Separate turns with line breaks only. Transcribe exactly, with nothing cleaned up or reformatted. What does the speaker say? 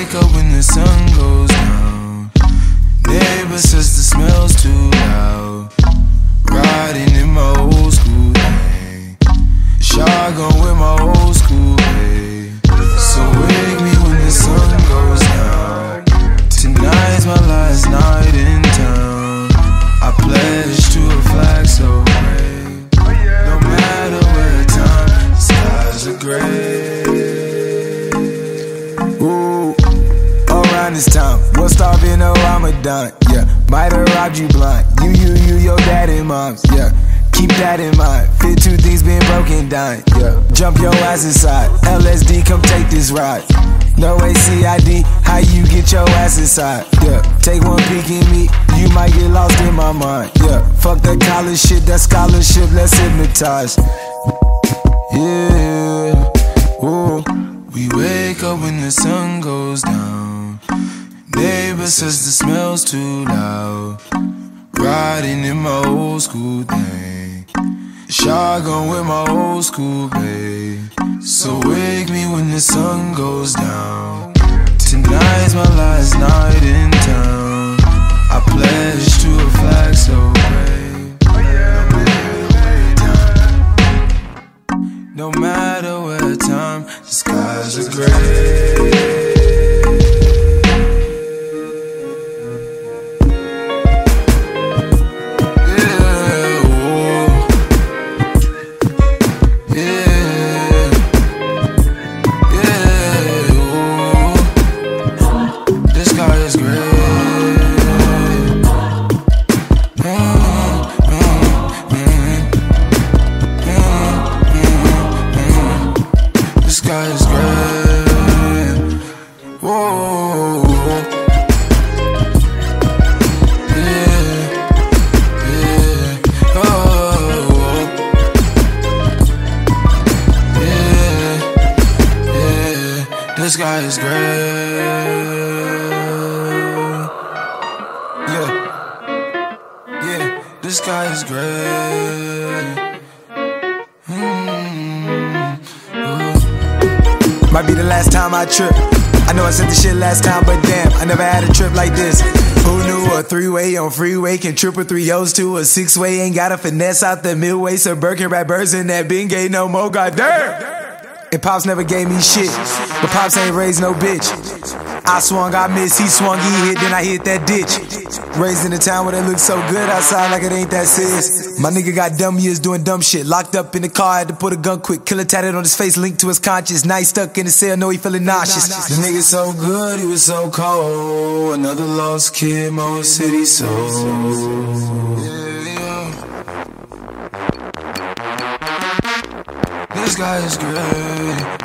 wake up when the sun goes down. Neighbor says the smell's too loud. Riding in my old school thing. Shotgun with my old school babe. So wake me when the sun goes down. Tonight's my last night in town. I pledge to a flag so brave. No matter where time, the skies are gray. Ooh, around this time, won't stop in no Ramadan. Yeah, might have robbed you blind. You, you, you, your dad and moms. Yeah, keep that in mind. Fit two things being broken down. Yeah, jump your ass inside. L S D, come take this ride. No A C I D, how you get your ass inside? Yeah, take one peek at me, you might get lost in my mind. Yeah, fuck that college shit, that scholarship, let's hypnotize. Yeah, ooh. We wake up when the sun goes down. Neighbor says the smell's too loud. Riding in my old school thing. Shotgun with my old school babe. So wake me when the sun goes down. Tonight's my last night in town. I pledge to a flag so brave. No matter where time, the skies are gray. The sky is gray. Yeah, yeah, the sky is gray. Mm-hmm. Might be the last time I trip. I know I said the shit last time, but damn, I never had a trip like this. Who knew a three-way on freeway can triple three O's to a six-way? Ain't got a finesse out the midway, so Birkin rap birds in that Bengay no more, goddamn. And Pops never gave me shit, but Pops ain't raised no bitch. I swung, I missed, he swung, he hit, then I hit that ditch. Raised in a town where they look so good outside like it ain't that serious. My nigga got dumb years doing dumb shit. Locked up in the car, had to put a gun quick. Killer tatted on his face, linked to his conscience. Now he stuck in the cell, know he feeling nauseous. The nigga so good, he was so cold. Another lost kid, Mo City soul. This guy is great.